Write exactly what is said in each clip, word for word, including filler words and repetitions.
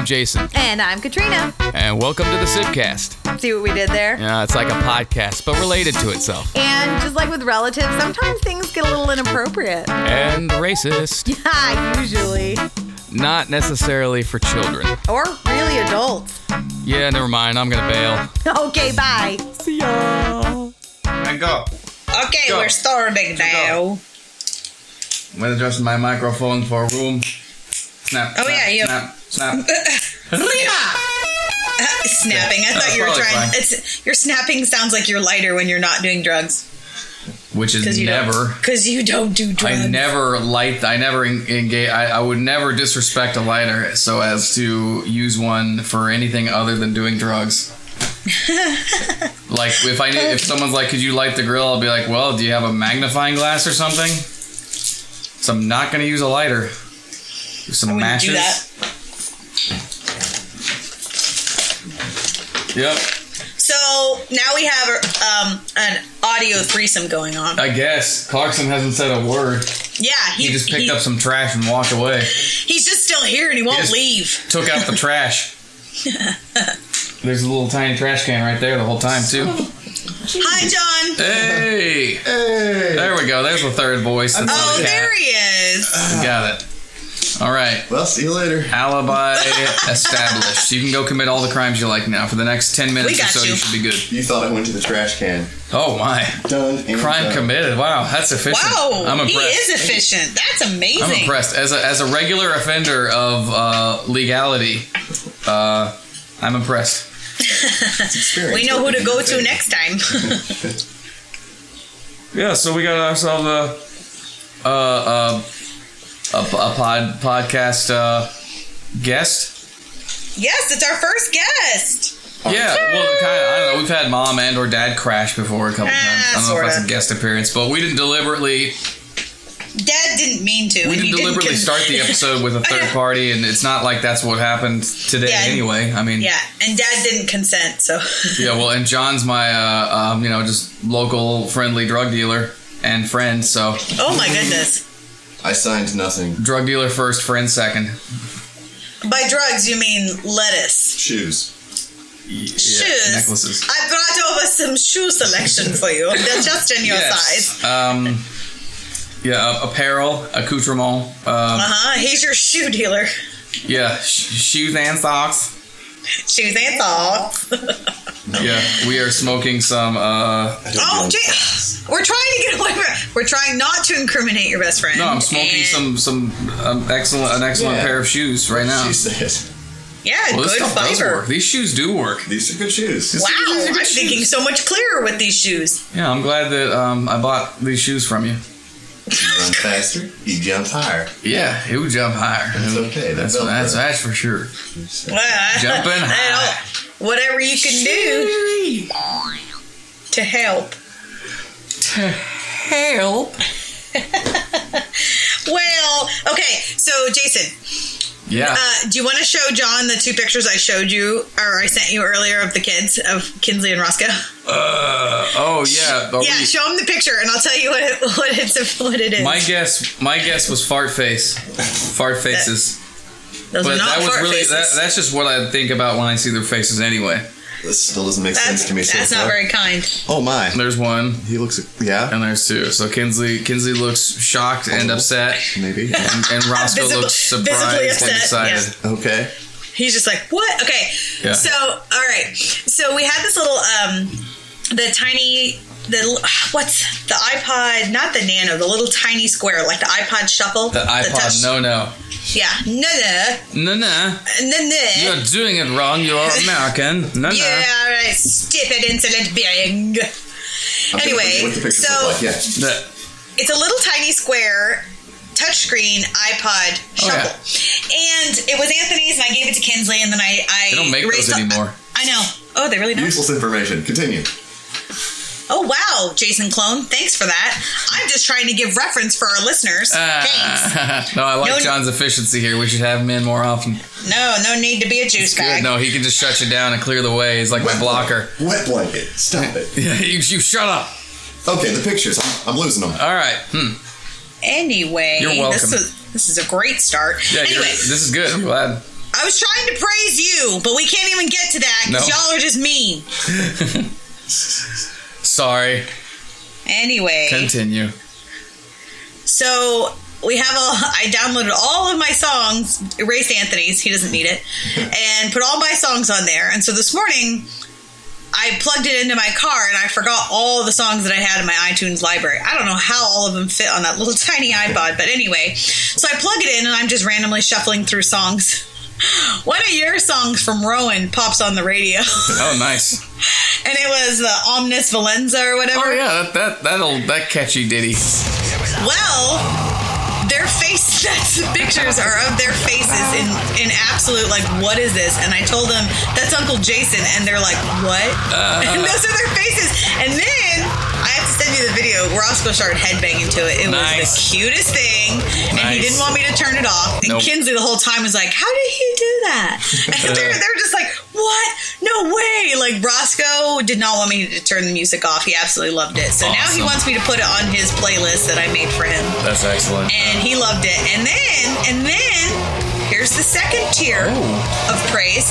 I'm Jason. And I'm Katrina. And welcome to the Sibcast. See what we did there? Yeah, it's like a podcast, but related to itself. And just like with relatives, sometimes things get a little inappropriate. And racist. Yeah, usually. Not necessarily for children. Or really adults. Yeah, never mind. I'm gonna bail. Okay, bye. See ya. And go. Okay, Go. we're starting now. I'm gonna adjust my microphone for room. Snap. Oh, snap, yeah, you- Snap. Snap. Snapping. I thought That's you were probably trying. fine. It's your snapping sounds like you're lighter when you're not doing drugs. Which is you never. Because you don't do drugs. I never light. I never en- engage. I, I would never disrespect a lighter so as to use one for anything other than doing drugs. Like if I need, if someone's like, "Could you light the grill?" I'll be like, "Well, do you have a magnifying glass or something?" So I'm not going to use a lighter. Some I wouldn't matches. do that. Yep. So now we have um, an audio threesome going on. I guess Clarkson hasn't said a word. Yeah, He just picked up some trash and walked away. He's just still here and he won't just leave. Took out the trash. There's a little tiny trash can right there the whole time too. Hi, John. Hey. Hey. There we go. There's the third voice. That's Oh, not a cat. there he is. We got it. All right. Well, see you later. Alibi established. You can go commit all the crimes you like now. For the next ten minutes We or got so, you. you. should be good. You thought I went to the trash can. Oh, my. Done. and Crime done. committed. Wow, that's efficient. Wow, I'm he impressed. is efficient. That's amazing. I'm impressed. As a, as a regular offender of uh, legality, uh, I'm impressed. It's experience. We know who What to did go you to think? next time. Yeah, so we got ourselves a, a, a, a, a pod, podcast uh, guest. Yes, it's our first guest. Yeah, well, kind of. I don't know. We've had mom and or dad crash before a couple Ah, times. I don't know if that's sorta. a guest appearance, but we didn't deliberately. Dad didn't mean to. We and didn't he deliberately con- start the episode with a third party, and it's not like that's what happened today Yeah, and- anyway. I mean, Yeah, and Dad didn't consent, so. yeah. Well, and John's my, uh, um, you know, just local friendly drug dealer and friend. So Oh my goodness. I signed nothing. drug dealer first, friend second. By drugs, you mean lettuce. Shoes. Yeah, Shoes. necklaces. I brought over some shoe selection for you. They're just in your size. Yes. Um, yeah, apparel, accoutrement. Um, Uh-huh. He's your shoe dealer. yeah, sh- shoes and socks. Shoes and socks. Yeah, we are smoking some. Uh, I don't Oh, know. Jay, we're trying to get away from it. We're trying not to incriminate your best friend. no, I'm smoking And- some some um, excellent an excellent Yeah. pair of shoes right now. She said. Yeah, Well, this good stuff does fiber. work. These shoes do work. These are good shoes. Wow, These are good I'm thinking shoes. so much clearer with these shoes. Yeah, I'm glad that um, I bought these shoes from you. You run faster, you jump higher. Yeah, it would jump higher. That's okay. That's That's that's, Velcro. that's for sure. Well, Jumping you know, high. Whatever you can do to help. Help. Well, okay, so Jason, Yeah. uh, do you want to show John the two pictures I showed you, or I sent you earlier of the kids, of Kinsley and Roscoe? Uh, oh yeah. Are Yeah, we- show him the picture, and I'll tell you what it, what it's what it is. my guess. My guess was fart face. Fart faces. Those But are not that was fart really faces. that, that's just what I think about when I see their faces anyway. This still doesn't make that's sense to me so that's far. not very kind. Oh my. There's one He looks. Yeah. and there's two. So Kinsley Kinsley looks shocked and upset, Maybe. and, and Roscoe Visible- looks visibly surprised and upset, excited. Okay. He's just like, what? Okay. Yeah. So, all right. So we had this little, um, the tiny, the what's the iPod? Not the Nano, the little tiny square, like the iPod Shuffle. The iPod, touch- no, no, Yeah, no, no, no, no. no, no. You're doing it wrong. You're American. No, no. Yeah, right. Stupid, insolent being. I'm gonna Anyway, look what the pictures so look like. Yeah. The- it's a little tiny square touchscreen iPod Oh, Shuffle, yeah. and it was Anthony's, and I gave it to Kinsley, and then I I They don't make erased those all- anymore. I know. Oh, they really don't. Useless information. Continue. Oh, wow, Jason Clone. Thanks for that. I'm just trying to give reference for our listeners. Thanks. Ah. no, I like No- John's efficiency here. We should have him in more often. No, no need to be a juice Good. bag. No, he can just shut you down and clear the way. He's like my blocker. Wet blanket. Stop it. Yeah, you, you shut up. Okay, the pictures. I'm, I'm losing them. All right. Hmm. Anyway, You're welcome. This is, this is a great start. Yeah, you're, anyway, this is good. I'm glad. I was trying to praise you, but we can't even get to that because No. y'all are just mean. Sorry. Anyway, Continue. so we have a. I downloaded all of my songs, erased Anthony's, he doesn't need it, and put all my songs on there. And so this morning, I plugged it into my car and I forgot all the songs that I had in my iTunes library. I don't know how all of them fit on that little tiny iPod, but anyway, so I plug it in and I'm just randomly shuffling through songs. One of your songs from Rowan pops on the radio. Oh, nice. And it was the Omnis Valenza or whatever. Oh yeah, that that that'll that catchy ditty. Well, their face, that's the pictures are of their faces in, in absolute, like, what is this? And I told them, that's Uncle Jason. And they're like, what? Uh, and those are their faces. And then, I have to send you the video. Roscoe started headbanging to it. It Nice. was the cutest thing. And Nice. he didn't want me to turn it off. And Nope. Kinsley the whole time was like, how did he do that? And they're, they're just like, what? No way. Like, Roscoe did not want me to turn the music off. He absolutely loved it. So now he Awesome. wants me to put it on his playlist that I made for him. That's excellent. And he loved it. And then, and then, here's the second tier Oh. of praise.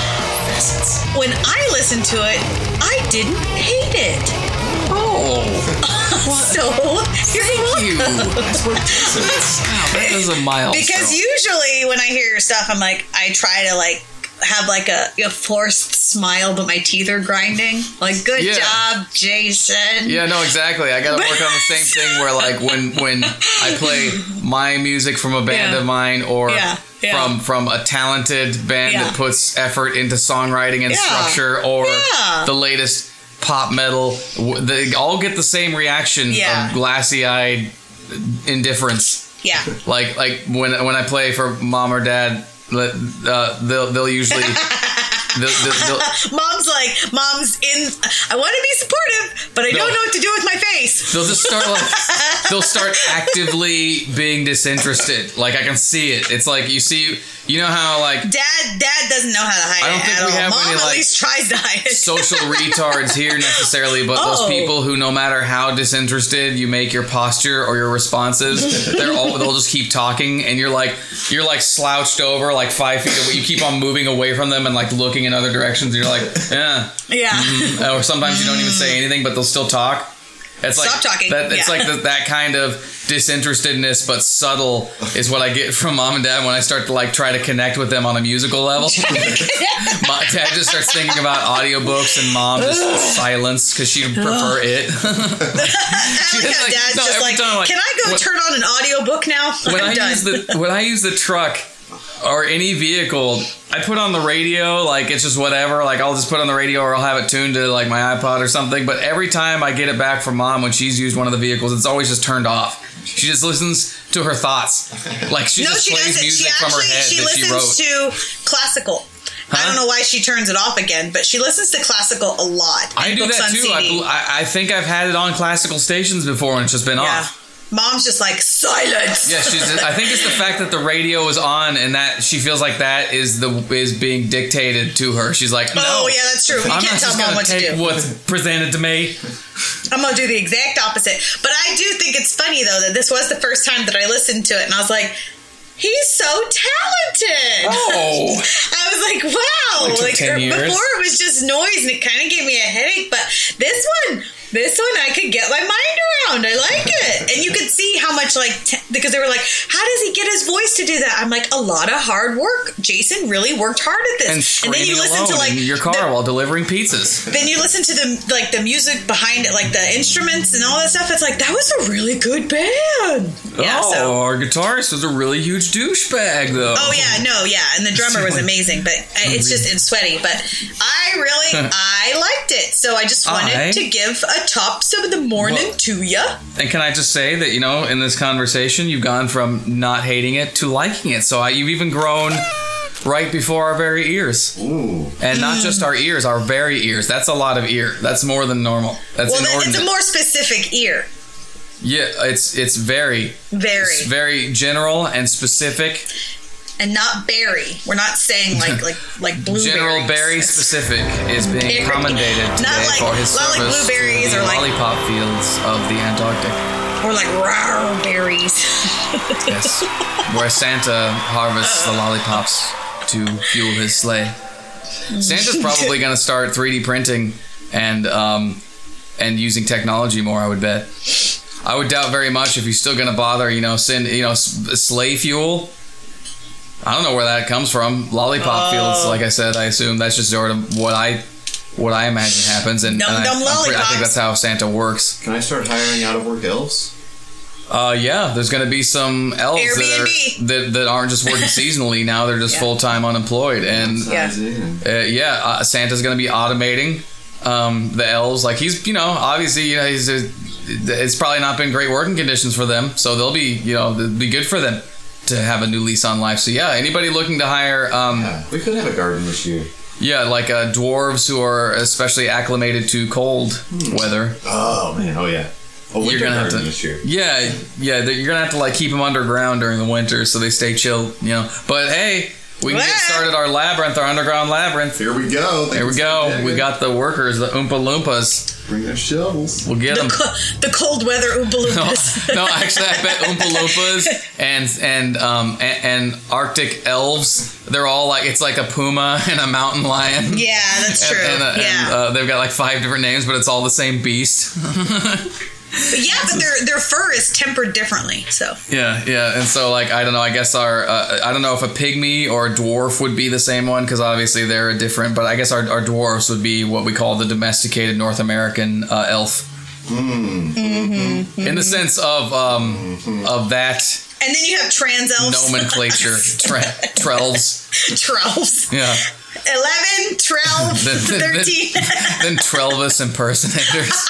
When I listened to it, I didn't hate it. Oh, So, you're you. welcome. That is a milestone. Because usually when I hear your stuff, I'm like, I try to like have like a, a forced smile, but my teeth are grinding. Like, good Yeah. job, Jason. Yeah, no, exactly. I got to work on the same thing where, like, when when I play my music from a band Yeah. of mine, or Yeah, yeah. from from a talented band Yeah. that puts effort into songwriting and Yeah. structure, or Yeah. the latest pop metal, w- they all get the same reaction Yeah. of glassy-eyed indifference. Yeah. Like like when when I play for mom or dad, uh, they'll they'll usually. they'll, they'll, they'll, Mom's like, mom's in, I want to be supportive, but I No. don't know what to do with my face. They'll just start like they'll start actively being disinterested. Like I can see it. It's like you see, you know how like Dad, dad doesn't know how to hide I don't it think at we all. have Mom any, at like, least tries to hide it. social retards here necessarily, but Oh. those people who no matter how disinterested you make your posture or your responses, they're all they'll just keep talking, and you're like you're like slouched over like five feet away. You keep on moving away from them and like looking in other directions. You're like, yeah. Yeah. Or sometimes you don't even say anything, but they'll still talk. It's like Stop talking. That, it's Yeah. like the, that kind of disinterestedness, but subtle, is what I get from mom and dad when I start to like try to connect with them on a musical level. My dad just starts thinking about audiobooks, and mom just silence because she'd prefer it. I like how like- dad's no, just every like, time, like, can I go what- turn on an audiobook now? when I'm I done. use the when I use the truck or any vehicle, I put on the radio, like it's just whatever. Like I'll just put on the radio, or I'll have it tuned to like my iPod or something. But every time I get it back from mom when she's used one of the vehicles, it's always just turned off. She just listens to her thoughts, like she no, just she plays doesn't. music She from her actually head she that she listens wrote. to classical. I Huh? don't know why she turns it off again, but she listens to classical a lot. I and do books that on too. C D. I, I think I've had it on classical stations before, and it's just been Yeah. off. Mom's just like, silence. Yeah, she's. I think it's the fact that the radio is on, and that she feels like that is the is being dictated to her. She's like, no, Oh, yeah, that's true. You I'm can't not tell just mom gonna what to take do. what's presented to me. I'm going to do the exact opposite. But I do think it's funny, though, that this was the first time that I listened to it, and I was like, he's so talented. Oh, I was like, wow. It took Like, ten er, years. before it was just noise, and it kind of gave me a headache. But this one, this one, I could get my mind around. I like it. And you could see how much, like, t- because they were like, how does he get his voice to do that? I'm like, a lot of hard work. Jason really worked hard at this. and then you screaming listen alone to, like, in your car the- while delivering pizzas. then you listen to the like the music behind it, like the instruments and all that stuff. It's like, that was a really good band. Yeah, oh, so. our guitarist was a really huge douchebag, though. Oh yeah, no, yeah, and the drummer was amazing, but uh, it's just it's sweaty. But I really, I liked it, so I just wanted I- to give a tops of the morning Well- to ya. And can I just say that, you know, in this conversation, you've gone from not hating it to liking it. So I, you've even grown right before our very ears. Ooh. And not just our ears, our very ears. That's a lot of ear. That's more than normal. That's Well, that, inordinate. it's a more specific ear, yeah, it's it's very, very, it's very general and specific. and not berry. We're not saying like like like blueberries. General Barry specific is being Berry. commendated Not today like- for his not like service blueberries to the or like- lollipop fields of the Antarctic. or like rawr berries. Yes, where Santa harvests the lollipops to fuel his sleigh. Santa's probably going to start three D printing and um, and using technology more, I would bet. I would doubt very much if he's still going to bother, you know, send, you know, s- sleigh fuel. I don't know where that comes from. Lollipop Oh. fields, like I said, I assume that's just sort of what I what I imagine happens. And, Num and I, num I'm pretty- I think lollipops. that's how Santa works. Can I start hiring out of work elves? Uh, yeah, there's going to be some elves that, Airbnb. are, that that aren't just working seasonally now; they're just Yeah. full time unemployed. And Yeah. uh, yeah, uh, Santa's going to be automating um, the elves. Like he's, you know, obviously, you know, he's. A, it's probably not been great working conditions for them, so they'll be, you know, it'll be good for them to have a new lease on life. So yeah, anybody looking to hire, um, Yeah, we could have a garden this year. yeah, like uh, dwarves who are especially acclimated to cold weather. Oh man, oh yeah. A winter You're gonna have garden to, this year. yeah, yeah. You're gonna have to like keep them underground during the winter so they stay chill, you know. But hey, we can get Well. started our labyrinth, our underground labyrinth. Here we go. They There we can go. start We digging. got the workers, the Oompa Loompas. Bring their shovels. We'll get The, them. co- the cold weather Oompa No, Loompas. no, actually, I bet Oompa Loompas and and um and, and Arctic elves. They're all like it's like a puma and a mountain lion. Yeah, that's And, true. and, uh, yeah. and uh, they've got like five different names, but it's all the same beast. But yeah, but their their fur is tempered differently. So Yeah, yeah, and so like I don't know. I guess our uh, I don't know if a pygmy or a dwarf would be the same one because obviously they're different. But I guess our, our dwarves would be what we call the domesticated North American uh, elf, Mm-hmm. in the sense of um, of that and then you have trans elves, nomenclature. Tre- trells, trells, yeah. eleven, twelve, Then, then, thirteen. then, then Trelvis impersonators.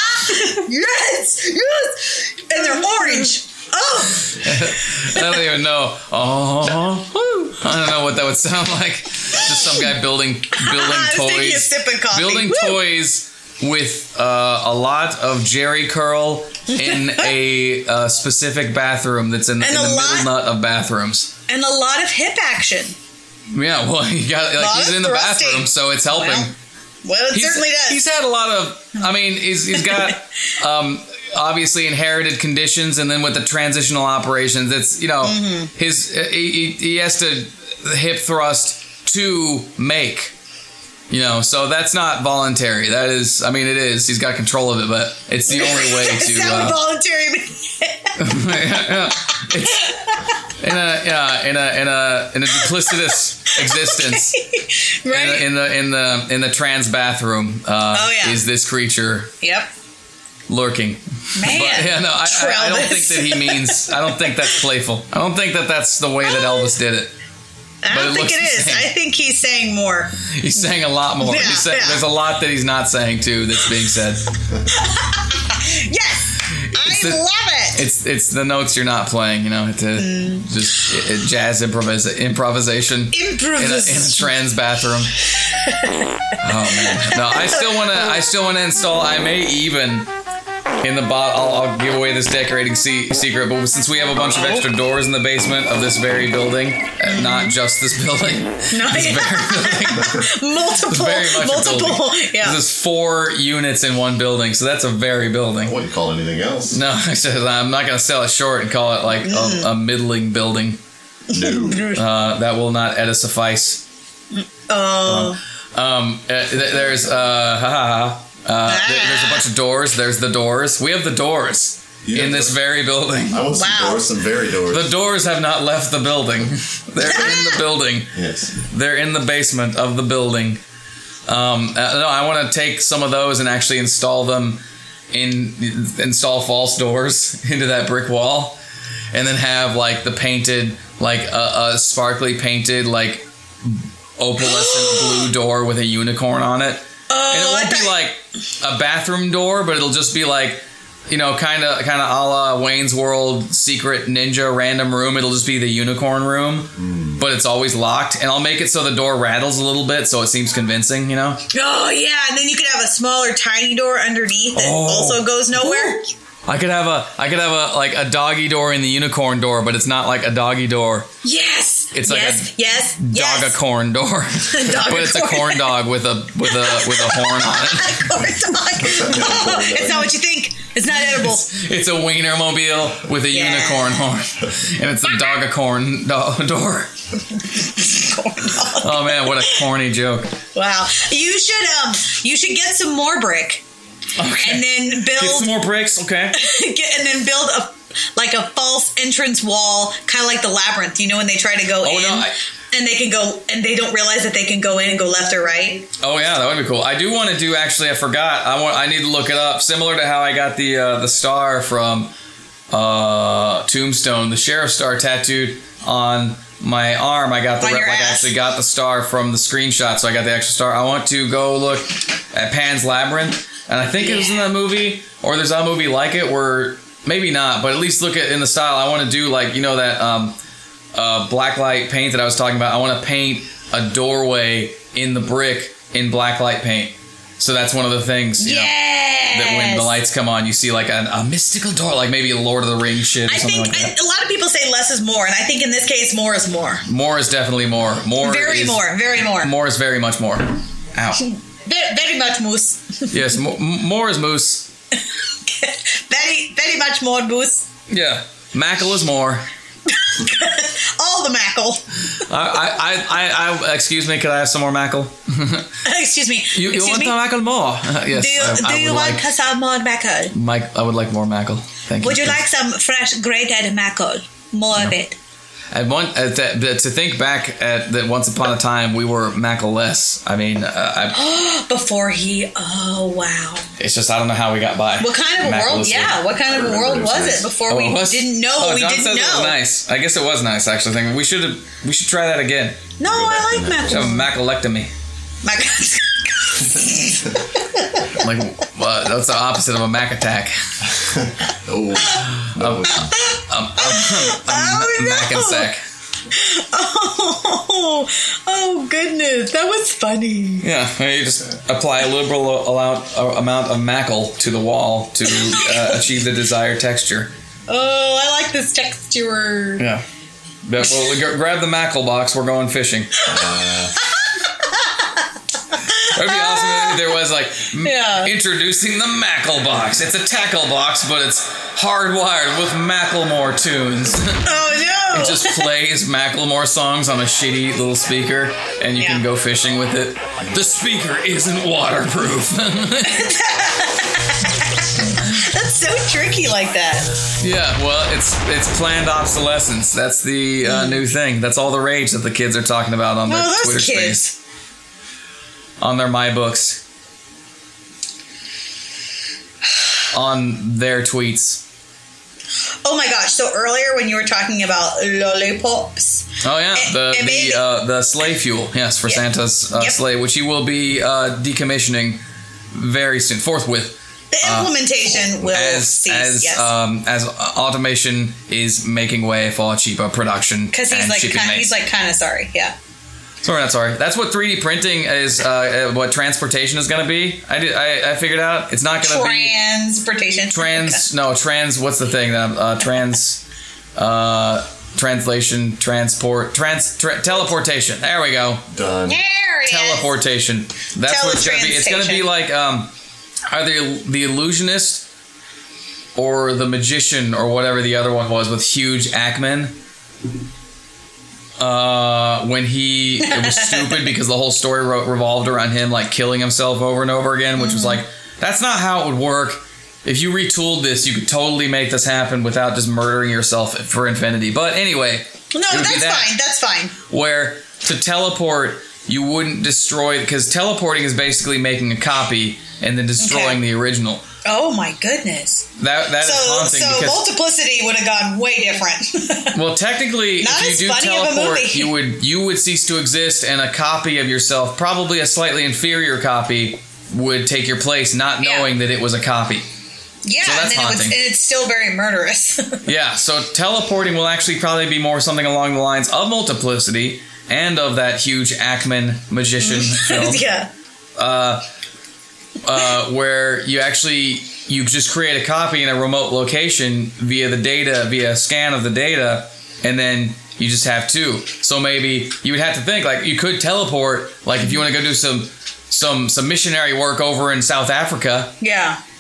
Yes, yes, and they're orange. Oh, I don't even know. Oh, woo. I don't know what that would sound like. Just some guy building building I was thinking of toys. sipping coffee. Building Woo. toys with uh, a lot of Jerry curl in a uh, specific bathroom that's in, in And the a middle lot- nut of bathrooms. and a lot of hip action. Yeah, well, he got like Lot he's of in the thrusting. bathroom, so it's helping. Well, well, it he's, certainly does. he's had a lot of. I mean, he's he's got um, obviously inherited conditions, and then with the transitional operations, it's you know Mm-hmm. his he, he he has to hip thrust to make. You know, so that's not voluntary. That is, I mean, it is. He's got control of it, but it's the only way to. Sound Uh, voluntary. yeah, it's in a yeah in a in a in a duplicitous existence. Right? In, the, in the in the in the trans bathroom, uh, Oh, yeah. is this creature Yep. lurking? Man. But yeah, no, I, I, I don't think Trellis. that he means. I don't think that's playful. I don't think that that's the way that Elvis did it. I But don't it think looks it the is. same. I think he's saying more. He's saying a lot more. Yeah, He's saying, yeah. There's a lot that he's not saying too. That's being said. Yes, I the- love it. It's it's the notes you're not playing. You know, to Mm. just it, it jazz improvisa- improvisation. In a, in a Improvisation. trans bathroom. Oh man, no! I still want to. I still want to install. I may even in the bot. I'll, I'll give away this decorating se- secret. But since we have a bunch of extra doors in the basement of this very building, uh, not just this building, No, this yeah. very building, multiple, very much a multiple. building. Yeah. This is four units in one building, so that's a very building. I wouldn't call it anything else. No, I said I'm not going to sell it short and call it like a, a middling building. No. Uh, that will not edit suffice. Oh, Um, uh, th- there's uh, ha, ha, ha. Uh, there- there's a bunch of doors. There's the doors. We have the doors Yeah. in this very building. I want some Wow. doors, some very doors. The doors have not left the building. They're in the building. yes. They're in the basement of the building. Um, uh, no, I want to take some of those and actually install them in install false doors into that brick wall, and then have like the painted, like a, a sparkly painted, like opalescent blue door with a unicorn on it. oh, And it I won't be thought- like a bathroom door, but it'll just be like, you know, kind of, kind of a la Wayne's World Secret Ninja random room. It'll just be the unicorn room, but it's always locked. And I'll make it so the door rattles a little bit, so it seems convincing. You know? Oh yeah, and then you could have a smaller, tiny door underneath that Oh. also goes nowhere. I could have a, I could have a like a doggy door in the unicorn door, but it's not like a doggy door. Yes, It's like yes, a yes, Dog yes. a corn door, but it's a corn dog with a with a with a horn on it. corn dog. Oh, it's not what you think. It's not edible. It's a Wienermobile with a Yeah. unicorn horn, and it's a dog a corn do- door. Corn dog. Oh man, what a corny joke. Wow. You should um you should get some more brick Okay. and then Get some build more bricks, okay? get, and then build a like a false entrance wall, kind of like the labyrinth. You know when they try to go Oh, in no, I- and they can go and they don't realize that they can go in and go left or right. Oh yeah, that would be cool. I do want to do. Actually, I forgot. I want. I need to look it up. Similar to how I got the uh, the star from uh, Tombstone, the sheriff star tattooed on my arm. I got the On rep, your like I ass. actually got the star from the screenshot, so I got the extra star. I want to go look at Pan's Labyrinth, and I think it was in that movie, or there's a movie like it where maybe not, but at least look at in the style. I want to do like you know that. Um, Uh, blacklight paint that I was talking about. I want to paint a doorway in the brick in blacklight paint. So that's one of the things, you know, Yes. that when the lights come on, you see like a, a mystical door, like maybe a Lord of the Rings shit or I something think like I, that. a lot of people say less is more, and I think in this case, more is more. More is definitely more. More Very is, more, very more. More is very much more. Ow. Very, very much moose. Yes, mo- m- more is moose. very, very much more moose. Yeah. Mackle is more. All the mackle. I, I, I, I, I, excuse me, could I have some more mackle? Excuse me. You, you Excuse want me. the mackle more? Yes. Do you, I, do I you would want like, some more mackle? Mike, I would like more mackle. Thank you. Would you please. like some fresh grated mackle? More of it. I want uh, to, to think back at that. Once upon a time, we were Mackle-less. I mean, uh, I, Before he. Oh wow. it's just I don't know how we got by. What kind of a world? Mackleless. Yeah. What kind of a remember world it was was nice. it before Oh, we it was? didn't know? Oh, we John didn't says know. it was nice. I guess it was nice. Actually, thinking we should have. We should try that again. No, I like Should have a mackle. Macklectomy. Mackle. Like uh, that's the opposite of a Mac attack. Oh, no. Um, um, Oh, no. Mac and sack. Oh, oh goodness, that was funny. Yeah, you just apply a liberal amount, uh, amount of mackle to the wall to uh, achieve the desired texture. Oh, I like this texture. Yeah. But, well, we g- grab the mackle box. We're going fishing. That'd be awesome if there was like m- Yeah. introducing the Mackle box. It's a tackle box, but it's hardwired with Macklemore tunes. Oh no! It just plays Macklemore songs on a shitty little speaker, and you can Yeah. go fishing with it. The speaker isn't waterproof. That's so tricky like that. Yeah, well, it's it's planned obsolescence. That's the uh, new thing. That's all the rage that the kids are talking about on their Well, those Twitter kids. space. On their My Books. On their tweets. Oh my gosh! So earlier when you were talking about lollipops, Oh yeah, It- the it made the me- uh, the sleigh fuel. Yes, for Yeah. Santa's uh, Yep. sleigh, which he will be uh, decommissioning very soon, forthwith. the implementation will as cease. as yes, um, as automation is making way for cheaper production because he's and like shipping kind, rates. he's like kind of sorry. Yeah. Sorry, not sorry. That's what three D printing is. Uh, uh, what transportation is going to be. I did. I, I figured out. It's not going to be Transportation. trans. No, trans. What's the thing? that Uh, trans. Uh, translation. Transport. Trans. Tra- teleportation. There we go. Done. There it is. Teleportation. That's what it's going to be. It's going to be Teletransstation. like um, either the illusionist or the magician or whatever the other one was with Hugh Jackman. Uh, when he it was stupid because the whole story ro- revolved around him like killing himself over and over again, which was like that's not how it would work. If you retooled this, you could totally make this happen without just murdering yourself for infinity. But anyway, No, it would be that's that. fine. That's fine. Where to teleport, you wouldn't destroy because teleporting is basically making a copy and then destroying Okay. the original. Oh my goodness. That that is So, haunting so because multiplicity would have gone way different. well, technically, Not if as you do funny of a teleport, movie. you would you would cease to exist, and a copy of yourself, probably a slightly inferior copy, would take your place, not Yeah. knowing that it was a copy. Yeah, So that's and then it was, haunting. and it's still very murderous. Yeah, so teleporting will actually probably be more something along the lines of multiplicity and of that huge Ackman magician film. Yeah. uh, uh, where you actually you just create a copy in a remote location via the data, via a scan of the data, and then you just have two. So maybe you would have to think like you could teleport, like if you want to go do some some some missionary work over in South Africa, Yeah.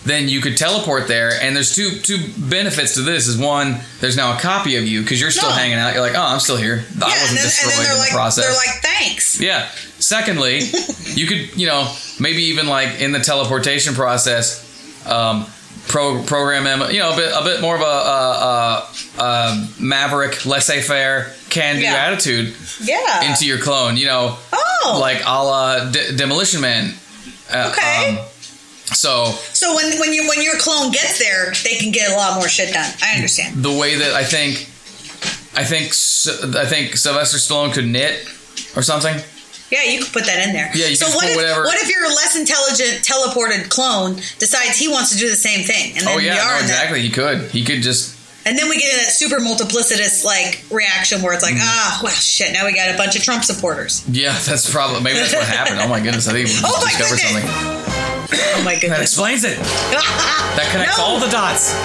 then you could teleport there. And there's two two benefits to this. Is one, there's now a copy of you because you're still No. hanging out. You're like, oh, I'm still here. I Yeah, wasn't and then, and destroyed then they're in like, the process. they're like, thanks. Yeah. Secondly, you could, you know, maybe even like in the teleportation process, um, pro, program them, you know, a bit, a bit more of a, a, a, a maverick, laissez-faire, can-do Yeah. attitude Yeah. into your clone. You know, Oh. like a la D- Demolition Man. Uh, Okay. Um, so So when when you when your clone gets there, they can get a lot more shit done. I understand. the way that I think, I think, S- I think Sylvester Stallone could knit or something. Yeah, you could put that in there. Yeah, you so can what put if whatever- what if your less intelligent teleported clone decides he wants to do the same thing? And then Oh we yeah, are no, in that- exactly. He could. He could just. and then we get in that super multiplicitous like reaction where it's like, ah, well, shit. Now we got a bunch of Trump supporters. Yeah, that's probably maybe that's what happened. Oh my goodness, I think we Oh my discovered goodness. something. Oh my That goodness. explains it. That that connects all the dots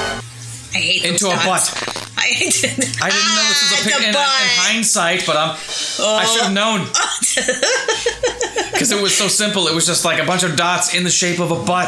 I hate into those a dots. butt. I hate it. I didn't know this was a Ah, pic it's in, in butt. hindsight, but I'm. I should have known because it was so simple. It was just like a bunch of dots in the shape of a butt.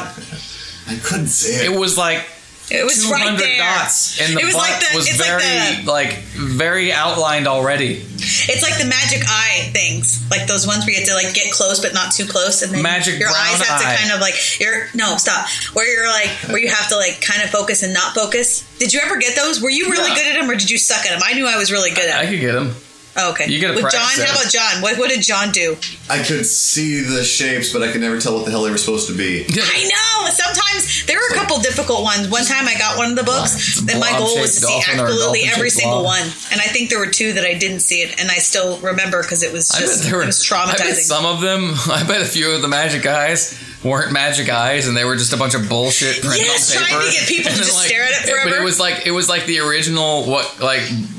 I couldn't say It it. was like It was two right hundred there. dots, and the It was butt like the- was it's like very the- like very outlined already. It's like the magic eye things, like those ones where you have to like get close but not too close, and then Magic your brown eyes have eye. to kind of like you're no stop where you're like where you have to like kind of focus and not focus. Did you ever get those? Were you really Yeah. good at them, or did you suck at them? I knew I was really good at I them. could get him. Oh, okay, you gotta with John. practice How it. about John? What what did John do? I could see the shapes, but I could never tell what the hell they were supposed to be. I know. Sometimes there were a couple difficult ones. One time I got one of the books, It's a and my goal was to see blob-shaped dolphin or a absolutely every dolphin-shaped single blob. one. And I think there were two that I didn't see it, and I still remember because it was I bet just there were. it was I bet traumatizing. some of them. I bet a few of the magic eyes weren't magic eyes, and they were just a bunch of bullshit print Yes, on paper. trying to get people to And then, just stare at it forever. But it was like it was like the original what like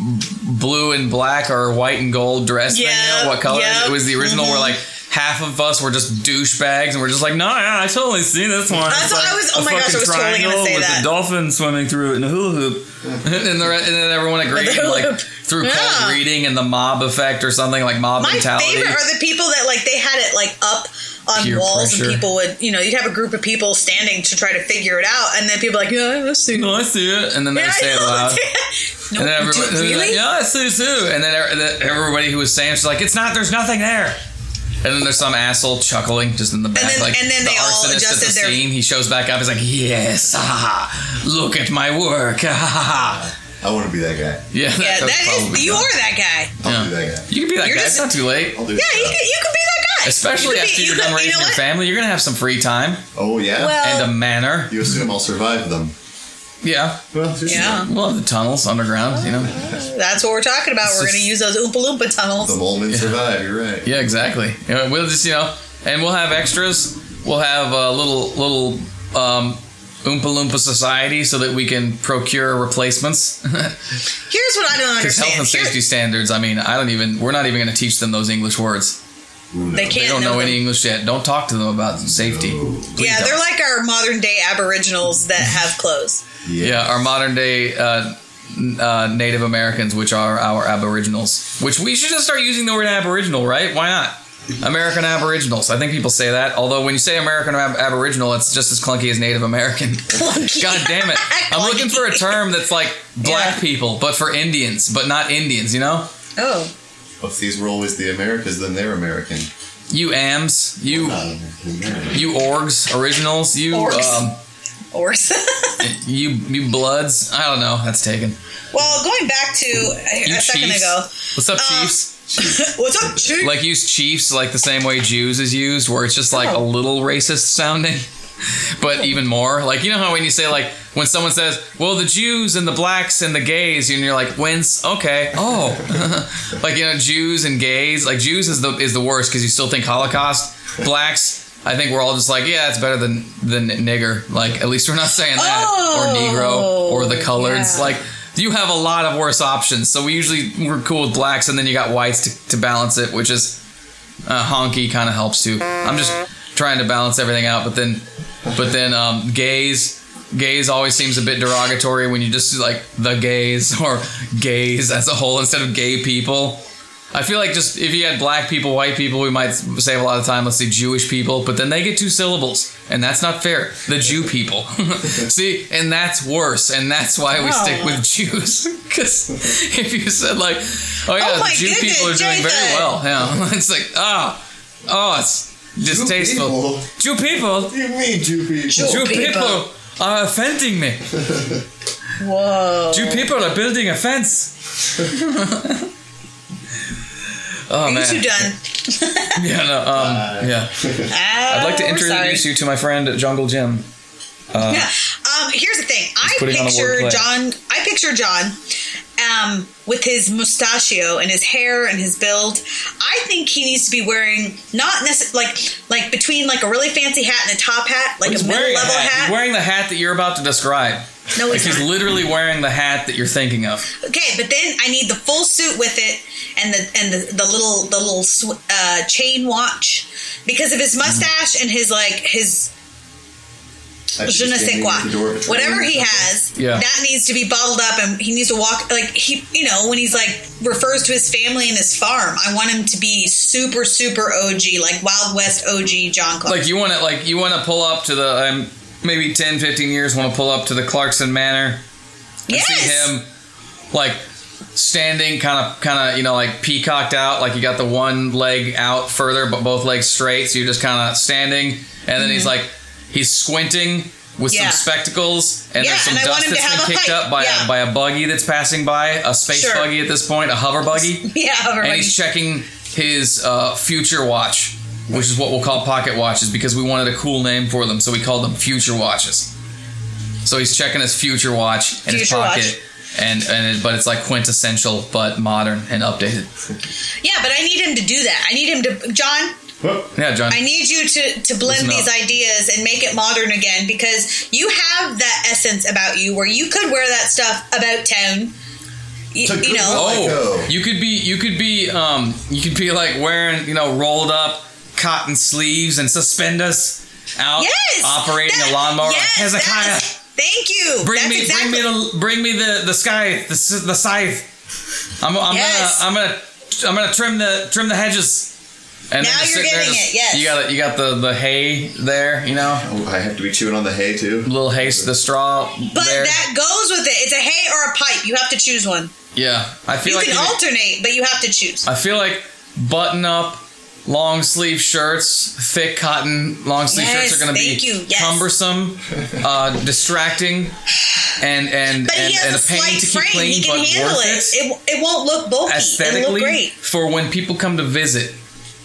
blue and black or white and gold dress thing. You Yeah, know, what colors? yeah. It was the original where like half of us were just douchebags, and we're just like, no, yeah, I totally see this one. That's It's what like I was- oh a my gosh, I fucking was totally gonna triangle say with that. the dolphin swimming through it in a hula hoop, and, the, re- and then everyone agreed The hula like hoop. through Yeah. cold reading and the mob effect or something like mob My mentality. favorite are the people that like they had it like up on Peer walls, pressure. and people would, you know, you'd have a group of people standing to try to figure it out, and then people are like, yeah, let's see. No, I see it, and then they Yeah, would say I it know. loud. No, And then you everyone, do- really? yeah, I see it too. And then er- the- everybody who was saying, she's like, it's not, there's nothing there. And then there's some asshole chuckling just in the back. then- like and then the they all arsonist at adjusted the their- scene. He shows back up. He's like, yes, ah, look at my work. Ah. I want to be that guy. Yeah, Yeah, that's that probably is you fun. are that guy. I'll Yeah. be that guy. You can be that You're guy. just- It's not too late. I'll do Yeah, that. you could, you could be that guy. Especially You could after be- you're you done could- raising you know your what? family. You're going to have some free time Oh, yeah? Well- and a manner. you assume I'll survive them. Yeah. Well, Yeah, We'll have the tunnels underground, you know? that's what we're talking about. It's We're going just- to use those Oompa Loompa tunnels. The mole men survive, you're right. Yeah, exactly. You know, we'll just, you know, and we'll have extras. We'll have a little little um, Oompa Loompa society so that we can procure replacements. Because Here's what I don't understand. health and Here- safety standards. I mean, I don't even. We're not even going to teach them those English words. Ooh, no. They can't They don't know them. any English yet. Don't talk to them about safety. Please Yeah, don't. they're like our modern day Aboriginals that have clothes. Yeah, our modern day uh, n- uh, Native Americans, which are our Aboriginals. Which we should just start using the word Aboriginal, right? Why not? American Aboriginals. I think people say that. Although when you say American Ab- Aboriginal, it's just as clunky as Native American. God damn it. I'm looking for a term that's like black Yeah. people, but for Indians, but not Indians, you know? Oh, Well, if these were always the Americas, then they're American. You Ams, you Not American. you Orgs, Originals, you Orgs. um, or you you Bloods. I don't know. That's taken. well, going back to a, You a second Chiefs. ago. What's up, Uh, Chiefs? What's up, Chief? Like use Chiefs like the same way Jews is used, where it's just like a Oh. little racist sounding, but even more. Like, you know how when you say, like, when someone says, well, the Jews and the blacks and the gays, and you're like, whence? Okay. Oh. Like, you know, Jews and gays. Like, Jews is the is the worst because you still think Holocaust. Blacks, I think we're all just like, yeah, it's better than, than nigger. Like, at least we're not saying that. Oh, or Negro. Or the coloreds. yeah. Like, you have a lot of worse options. So we usually, we're cool with blacks, and then you got whites to, to balance it, which is uh, honky kind of helps too. I'm just trying to balance everything out, but then, but then um, gays, gays always seems a bit derogatory when you just like the gays or gays as a whole instead of gay people. I feel like just if you had black people, white people, we might save a lot of time. Let's say Jewish people, but then they get two syllables, and that's not fair. The Jew people. See, and that's worse, and that's why we Oh. stick with Jews. Because if you said like, oh yeah, Oh my the Jew goodness, people are doing very Jason. well. Yeah, it's like, ah, oh, oh, it's distasteful. people? Jew people. What do you mean, Jew people? Jew- Jew people. people are offending me. Whoa. Jew people are building a fence. Oh Are you man. two done? Yeah, no, um, yeah. Oh, I'd like to we're introduce sorry. you to my friend Jungle Jim. Uh, Yeah. Um, here's the thing. I putting on a picture wordplay. John. I picture John um, with his mustachio and his hair and his build. I think he needs to be wearing not necessarily like like between like a really fancy hat and a top hat, like he's a middle wearing a level hat. hat. He's wearing the hat that you're about to describe. No, Like he's he's not. literally wearing the hat that you're thinking of. Okay, but then I need the full suit with it and the and the, the little the little sw- uh, chain watch because of his mustache and his like his I should je ne be sais standing quoi. at the door of a train Whatever or he something. has, Yeah. that needs to be bottled up, and he needs to walk like he, you know, when he's like refers to his family and his farm. I want him to be super, super O G, like Wild West O G John Clark. Like you want to, like you want to pull up to the um, maybe ten, fifteen years. Want to pull up to the Clarkson Manor and yes, see him like standing, kind of, kind of, you know, like peacocked out, like you got the one leg out further, but both legs straight. So you're just kind of standing, and then he's like he's squinting with Mm-hmm. Yeah. some spectacles, and Yeah, there's some and I want dust him to that's have been a kicked pipe. up by Yeah. a by a buggy that's passing by, a space Sure. buggy at this point, a hover buggy, yeah, and everybody. he's checking his uh, future watch, which is what we'll call pocket watches because we wanted a cool name for them, so we called them future watches. So he's checking his future watch in his Future pocket. watch. And, and it, but it's like quintessential, but modern and updated. Yeah, but I need him to do that. I need him to, John. Yeah, John. I need you to, to blend Listen these up. ideas and make it modern again because you have that essence about you where you could wear that stuff about town. You, To you good know, Oh, Go. you could be, you could be, um, you could be like wearing, you know, rolled up cotton sleeves and suspenders out, yes, operating that- a lawnmower. Yes, Hezekiah, that's- thank you. bring That's me, exactly, bring me the, bring me the, the scythe, the, s- the scythe. I'm, I'm Yes. gonna, I'm gonna, I'm gonna trim the, trim the hedges. And Now just you're sit there getting just- it, yes. You got, you got the, the hay there, you know, Oh, I have to be chewing on the hay too. little hay, the straw but there. that goes with it. It's a hay or a pipe. You have to choose one. Yeah, I feel You like can you- alternate, but you have to choose. I feel like button up, long sleeve shirts, thick cotton long sleeve Yes, shirts are going to be thank you, yes. cumbersome, uh, distracting, and and But and, he has and a a pain slight to keep frame. clean, He can but handle worth it. it, it. It won't look bulky. It'll look aesthetically great. for when people come to visit.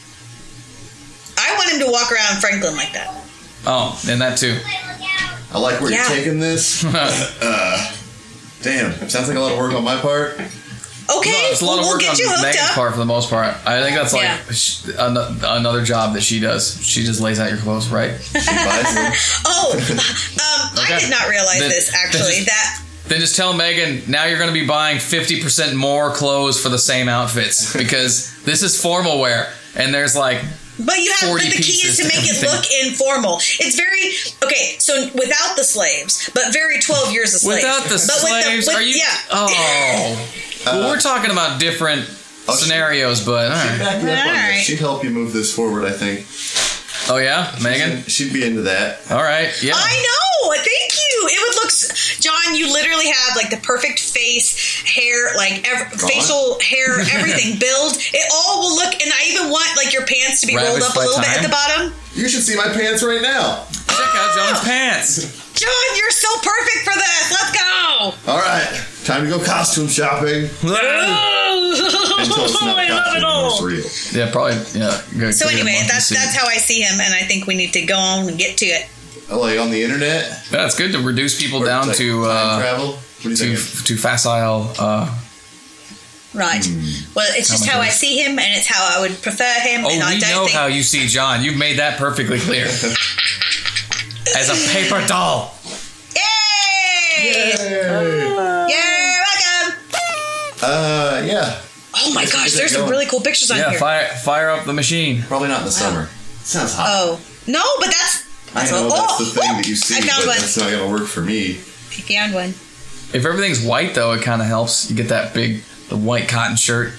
I want him to walk around Franklin like that. Oh, and that too. I like where Yeah. you're taking this. Uh, damn, sounds like a lot of work on my part. Okay, No, it's a lot well, of we'll work get you on hooked Megan's up. part for the most part. I think that's like Yeah. sh- an- another job that she does. She just lays out your clothes, right? She buys them. Oh, um, Okay. I did not realize Then- this actually. then That Then just tell Megan, now you're going to be buying fifty percent more clothes for the same outfits because this is formal wear and there's like, But you have, but forty the key is pieces to to make it everything. look informal. It's very okay. So without the slaves, but very twelve years of slaves. without the but with slaves, with- are you? Yeah. Oh. Well, we're talking about different Oh, she- scenarios, but all She'd right. back you up on Alright. this. She'd help you move this forward, I think. Oh, yeah? Megan? She'd be into that. All right. Yeah. I know. Thank you. It would look, s- John. You literally have like the perfect face, hair, like ev- facial hair, everything. Build. It all will look. And I even want like your pants to be rolled Ravished up a by little bit time? at the bottom. You should see my pants right now. Check out John's pants. John, you're so perfect for this. Let's go. All right, time to go costume shopping. Until it's not I love costume, it all. it's real. Yeah, probably. Yeah. Go- So go get a anyway, monkey that's suit. that's how I see him, and I think we need to go on and get to it. Oh, like on the internet? Yeah, it's good to reduce people Or down like to time uh, travel? What do you to think? to facile. Uh, Right. Well, it's just how I Commentaries. see him, and it's how I would prefer him. oh, and I we don't know think how you see John. You've made that perfectly clear. As a paper doll. Yay! Yay. You're welcome. Uh, yeah. Oh my Let's gosh, get there's it some going. really cool pictures on Yeah, here. fire fire up the machine. Probably not in the summer. Sounds hot. Oh no, but that's I that's know a- that's oh, the thing oh, that you see, I found but one. that's not gonna work for me. I found one. If everything's white, though, it kind of helps. You get that big, the white cotton shirt.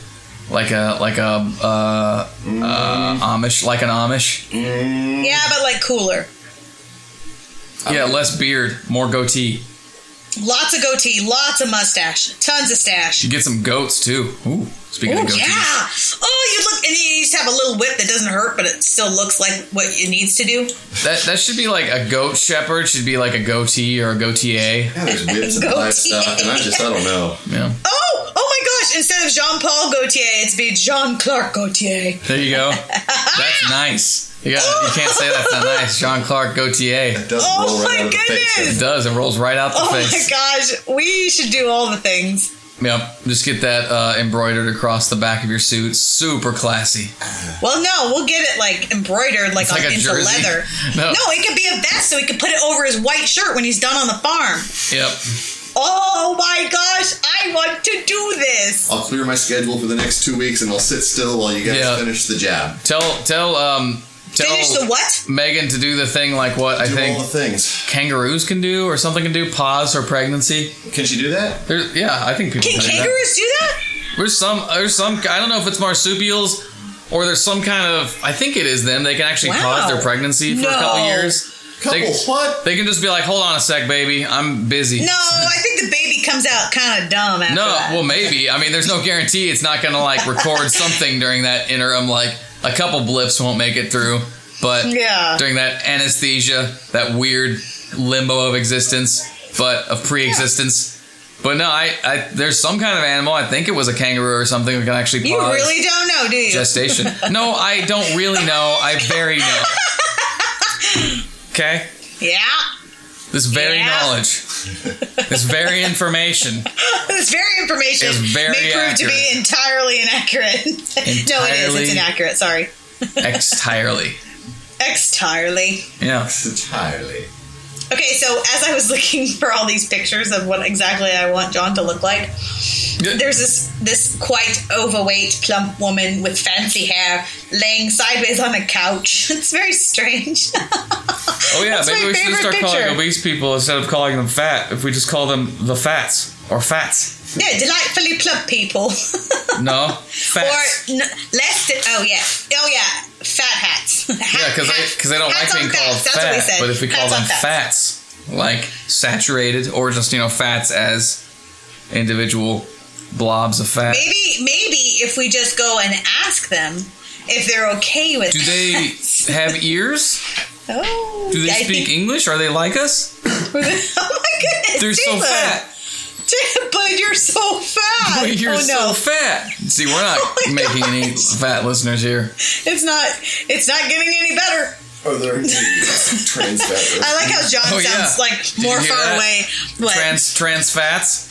like a like a uh, Mm. uh, Amish, like an Amish. Mm. Yeah, but like cooler. Yeah, less beard, more goatee. Lots of goatee, lots of mustache, tons of stash. You get some goats too. Ooh, speaking Oh of goatees. yeah! Oh, you look, and you just have a little whip that doesn't hurt, but it still looks like what it needs to do. That that should be like a goat shepherd. Should be like a goatee or a goatee. Yeah, there's whips and Goatee. livestock, and I just, I don't know. Yeah. Oh, oh my gosh! Instead of Jean Paul Gaultier, it's be Jean Clark Gaultier. There you go. That's nice. You got. You can't say that's not nice. Jean Clark Gaultier. It does Oh roll right my out of the face. goodness. It does. It rolls right out the Oh face. my gosh, we should do all the things. Yep. Just get that uh, embroidered across the back of your suit. Super classy. Well, no, we'll get it like embroidered, like, It's like on, a into jersey. leather. No. No, it could be a vest, so he could put it over his white shirt when he's done on the farm. Yep. Oh my gosh, I want to do this. I'll clear my schedule for the next two weeks, and I'll sit still while you guys Yeah. finish the jab. Tell tell um tell Finish the what? Megan to do the thing like what I Do think all the things. kangaroos can do or something can do. Pause for pregnancy. Can she do that? There's, yeah, I think people Can can do that. kangaroos do that? There's some there's some I don't know if it's marsupials or there's some kind of I think it is them. They can actually Wow. pause their pregnancy for a couple No. years. Couple They, what? they can just be like, hold on a sec, baby, I'm busy. No, I think the baby comes out kind of dumb after No, that. well, maybe. I mean, there's no guarantee it's not going to, like, record something during that interim. Like, a couple blips won't make it through. But Yeah. during that anesthesia, that weird limbo of existence, but of pre-existence. But no, I, I there's some kind of animal, I think it was a kangaroo or something, that can actually You pause really don't know, do you? gestation. No, I don't really know. I very know. Okay? yeah. This very Yeah. knowledge. This very information. This very information It's very may prove to be accurate. entirely inaccurate. no, it is. Entirely- It's inaccurate. Sorry. Entirely. Entirely. Yeah. Entirely. Okay, so as I was looking for all these pictures of what exactly I want John to look like, there's this this quite overweight, plump woman with fancy hair laying sideways on a couch. It's very strange. Oh yeah, That's maybe my we should just favorite start calling picture. obese people instead of calling them fat. If we just call them the fats or fats. Yeah, delightfully plump people. No, or fats. n- less. De- oh yeah. Oh yeah. Fat hats. yeah, because they because they don't Hats like on being called fats. That's what we fat. said. But if we call Hats on them fats. fats, like saturated or just you know fats as individual blobs of fat. Maybe maybe if we just go and ask them if they're okay with. Do they fats. have ears? Oh. Do they I speak think- English? Are they like us? oh my goodness. They're so Jason. fat. But you're so fat. But you're oh no. so fat. See, we're not Oh my making any gosh. fat listeners here. It's not. It's not getting any better. Are there any trans fat? I like how John Oh, sounds yeah. like Did you more hear far that? away. What? Trans trans fats.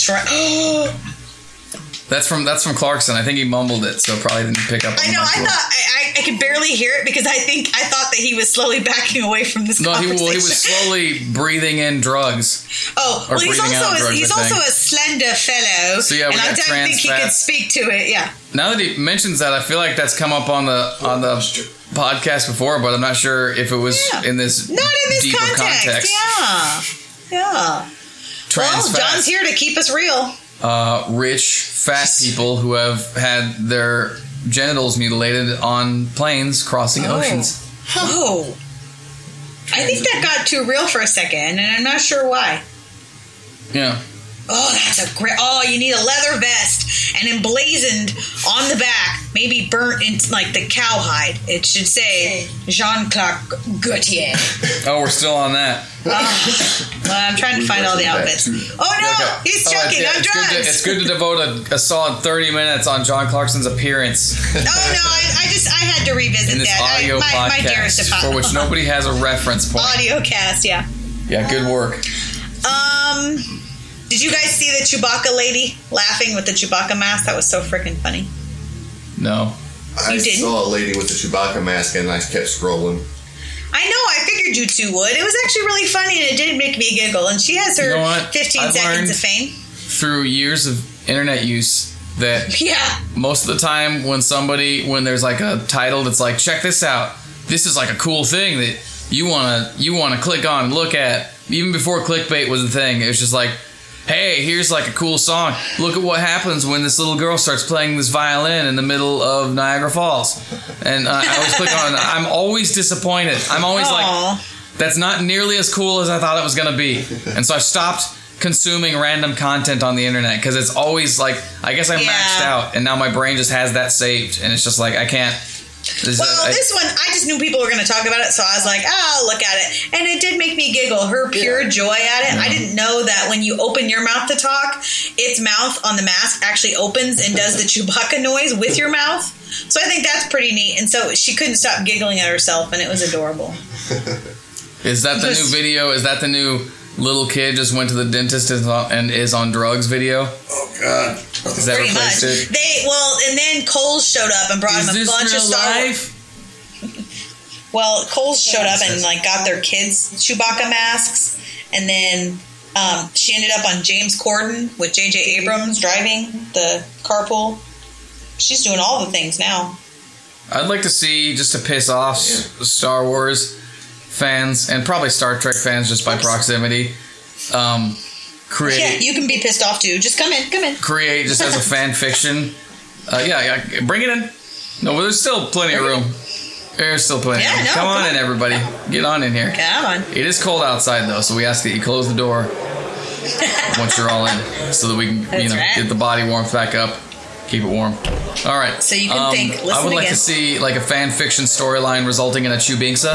Tra- That's from that's from Clarkson. I think he mumbled it, so probably didn't pick up. On I know. the I mic well. thought I, I, I could barely hear it because I think I thought that he was slowly backing away from this No, he, conversation. well, he was slowly breathing in drugs. Oh, or well, he's breathing also out a, drugs, he's I also think. a slender fellow, So, yeah, we and I got don't trans think he could fats. speak to it. Yeah. Now that he mentions that, I feel like that's come up on the on the podcast before, but I'm not sure if it was Yeah. in this Not in this deep of context. context. Yeah. Yeah. Trans well, fats. John's here to keep us real. Uh, rich fat people who have had their genitals mutilated on planes crossing Oh. oceans. Oh. I think that got too real for a second, and I'm not sure why. Yeah. Oh, that's a great. Oh, you need a leather vest and emblazoned on the back, maybe burnt into like the cowhide. It should say Jean Clark Gaultier. Oh, we're still on that. Oh, well, I'm trying to find all the outfits. Oh no, Okay. he's Oh, choking yeah, on it's drugs. Good to, it's good to devote a, a solid thirty minutes on John Clarkson's appearance Oh no, I, I just I had to revisit in this that. audio I, my, my dearest podcast apo- for which nobody has a reference point. audio cast. Yeah. Yeah, good work. Um, did you guys see the Chewbacca lady laughing with the Chewbacca mask? That was so freaking funny. No. I You didn't? saw a lady with the Chewbacca mask, and I kept scrolling. I know. I figured you two would. It was actually really funny, and it did make me giggle. And she has her You know what? fifteen I've seconds learned- of fame. Through years of internet use that Yeah. most of the time when somebody when there's like a title that's like check this out, this is like a cool thing that you want to you want to click on and look at, even before clickbait was a thing. It was just like hey, here's like a cool song. Look at what happens when this little girl starts playing this violin in the middle of Niagara Falls. And uh, I always click on it. I'm always disappointed. I'm always Aww. like, that's not nearly as cool as I thought it was going to be. And so I've stopped consuming random content on the internet because it's always like, I guess I'm Yeah. maxed out. And now my brain just has that saved. And it's just like, I can't. This, Well, I, this one, I just knew people were going to talk about it, so I was like, oh, I'll look at it. And it did make me giggle. Her pure Yeah. joy at it. I didn't know that when you open your mouth to talk, its mouth on the mask actually opens and does the Chewbacca noise with your mouth. So I think that's pretty neat. And so she couldn't stop giggling at herself, and it was adorable. Is that the new Just- video? Is that the new little kid just went to the dentist and is on- and is on drugs video? Oh God. Is that Pretty replaced much. it? They well, and then Coles showed up and brought Is him a this bunch real of Star Wars. life? Well, Coles showed up and like got their kids Chewbacca masks, and then um, she ended up on James Corden with J J Abrams driving the carpool. She's doing all the things now. I'd like to see, just to piss off S- Star Wars fans and probably Star Trek fans just by proximity, um, create Yeah, you can be pissed off too. Just come in, come in. create just as a fan fiction. Uh, yeah, yeah, bring it in. No, but there's still plenty of room. There's still plenty. Yeah, of room. no, come on come in, on. everybody. Get on in here. Come on. It is cold outside though, so we ask that you close the door once you're all in, so that we can, That's you know, right. get the body warmth back up, keep it warm. All right. So you can Um, think, I listen would like again. to see like a fan fiction storyline resulting in a Chewbinksa,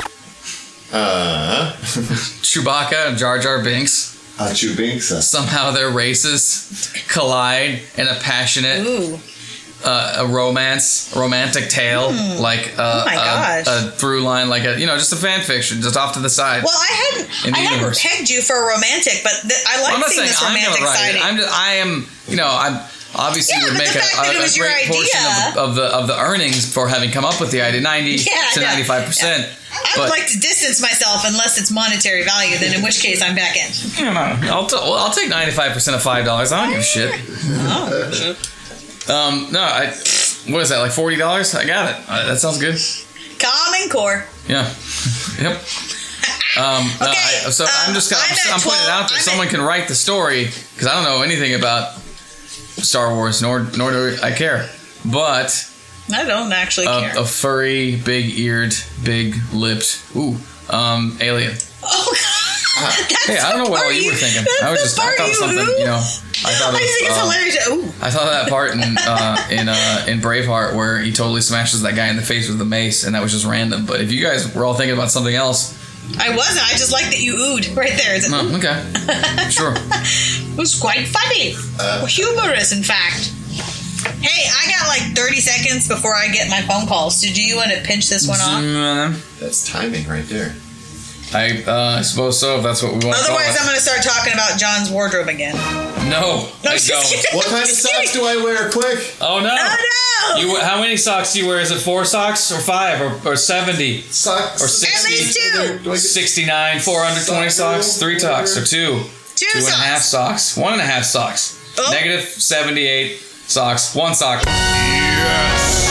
Uh, Chewbacca and Jar Jar Binks. uh, Chewbinks. Somehow their races collide in a passionate, Ooh. uh, a romance, romantic tale, like uh, Oh my a, gosh. a through line, like a you know, just a fan fiction, just off to the side. Well, I hadn't, In the I hadn't universe. pegged you for a romantic, but th- I like I'm not seeing saying this I'm romantic gonna write side. it. I'm just, I am, you know, I'm obviously Yeah, would but make the a, fact that a, it a was your great portion of, idea- of the of the earnings for having come up with the idea, ninety Yeah, to no, ninety-five percent. I would like to distance myself unless it's monetary value. Then, in which case, I'm back in. You know, I'll, t- well, I'll take ninety-five percent of five dollars. I don't give a shit. Oh, Um, no, I. What is that? Like forty dollars? I got it. Uh, that sounds good. Common Core. Yeah. Yep. Um, no, Okay, I, so I'm um, just gonna, I'm I'm, at I'm putting it twelve out there. I'm Someone at- can write the story because I don't know anything about Star Wars, nor nor do I care. But I don't actually care. a, a furry, big-eared, big-lipped, ooh, um, alien. Oh, God. That's Hey, I don't know the what all part you were thinking. That's I was the just, I part thought you something, ooh. you know, I thought I of, just think it's uh, hilarious. Ooh. I thought of that part in uh, in uh, in Braveheart where he totally smashes that guy in the face with the mace, and that was just random. But if you guys were all thinking about something else, I wasn't. I just like that you oohed right there. It's no, okay, sure. It was quite funny. Uh. Humorous, in fact. Hey, I got like thirty seconds before I get my phone calls. So do you want to pinch this one off? That's timing right there. I uh, suppose so. If that's what we want to call Otherwise, it. I'm going to start talking about John's wardrobe again. No, No, I just don't. kidding. What kind of Just socks kidding. do I wear? Quick. Oh no! Oh, no! You, how many socks do you wear? Is it four socks or five or, or seventy? Socks. Or At sixty? least two. Do I get- sixty-nine, four hundred twenty Sock socks, rule? three socks, or two. Two Two and a socks. half socks. One and a half socks. Oh. Negative seventy-eight socks. One sock. Yes.